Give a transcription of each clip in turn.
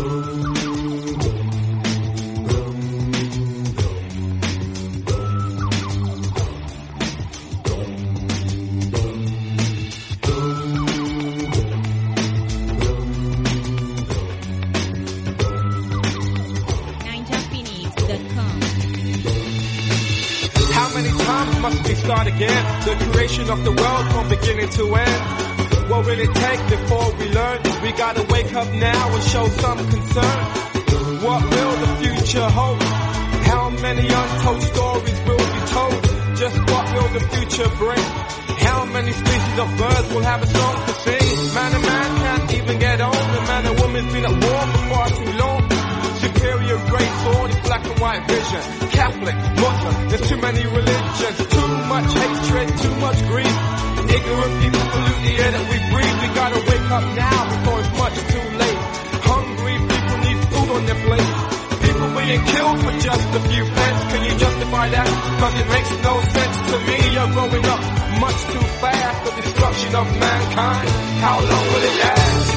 Start again, the creation of the world from beginning to end. What will it take before we learn? We gotta wake up now and show some concern. What will the future hold? How many untold stories will be told? Just what will the future bring? How many species of birds will have a song to sing? Man and man can't even get on. The man and woman's been at war for far too long. Superior race, all this black and white vision. Catholic, Muslim, there's too many religions. Too much hatred, too much greed. Ignorant people pollute the air that we breathe. We gotta wake up now before it's much too late. Hungry people need food on their plate. People being killed for just a few pence. Can you justify that? Cause it makes no sense to me. You're growing up much too fast. The destruction of mankind. How long will it last?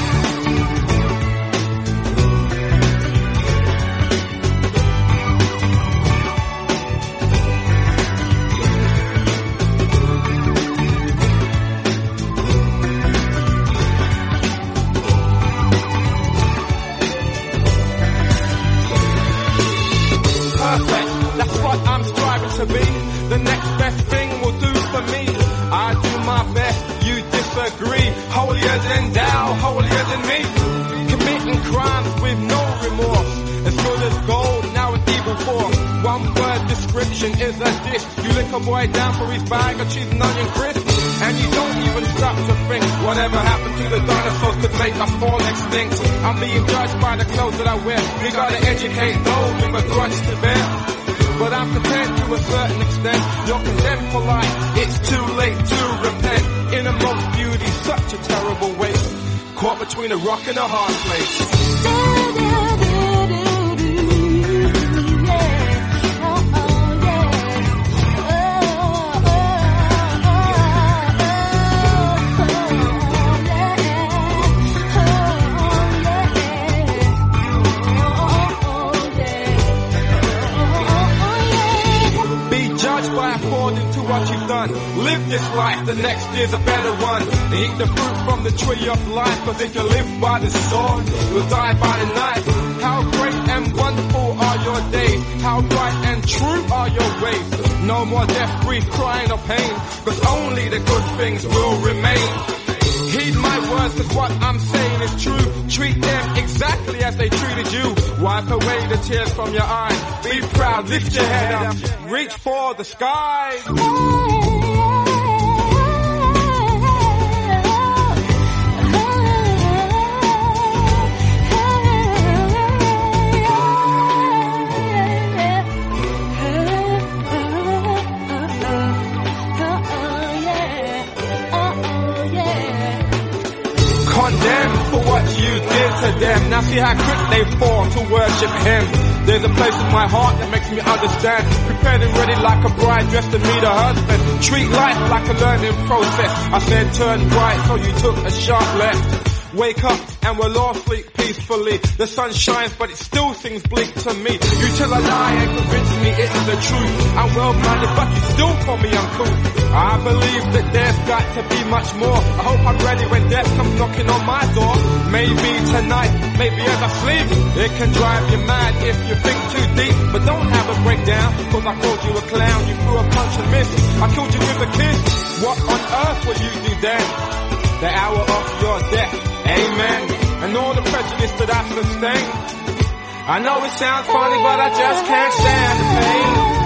To be the next best thing will do for me. I do my best, you disagree. Holier than thou, holier than me. Committing crimes with no remorse. As good as gold, now an evil force. One word description is a dish. You lick a boy down for his bag of cheese and onion crisp, and you don't even stop to think whatever happened to the dinosaurs could make us all extinct. I'm being judged by the clothes that I wear. We gotta educate those with a grudge to bear. But I'm content to a certain extent. You're condemned for life. It's too late to repent. Innermost beauty, such a terrible waste. Caught between a rock and a hard place. According to what you've done, live this life, the next is a better one. Eat the fruit from the tree of life, cause if you live by the sword, you'll die by the knife. How great and wonderful are your days, how bright and true are your ways. No more death, grief, crying or pain, cause only the good things will remain. Heed my words, cause what I'm saying is true. Treat them exactly as they treated you. Wipe away the tears from your eyes. Be proud, lift your head up, reach for the sky. Condemned for what you did to them. Now see how quick they fall to worship him. There's a place in my heart that makes me understand. Prepared and ready like a bride dressed to meet a husband. Treat life like a learning process. I said turn right, so you took a sharp left. Wake up and we'll all sleep peacefully. The sun shines but it still seems bleak to me. You tell a lie and convince me it's the truth. I'm well-minded but you still call me uncool. I believe that there's got to be much more. I hope I'm ready when death comes knocking on my door. Maybe tonight, maybe as I sleep. It can drive you mad if you think too deep. But don't have a breakdown, cause I called you a clown. You threw a punch and missed. I killed you with a kiss. What on earth will you do then? The hour of your death, amen. And all the prejudice that I sustain. I know it sounds funny, but I just can't stand the pain.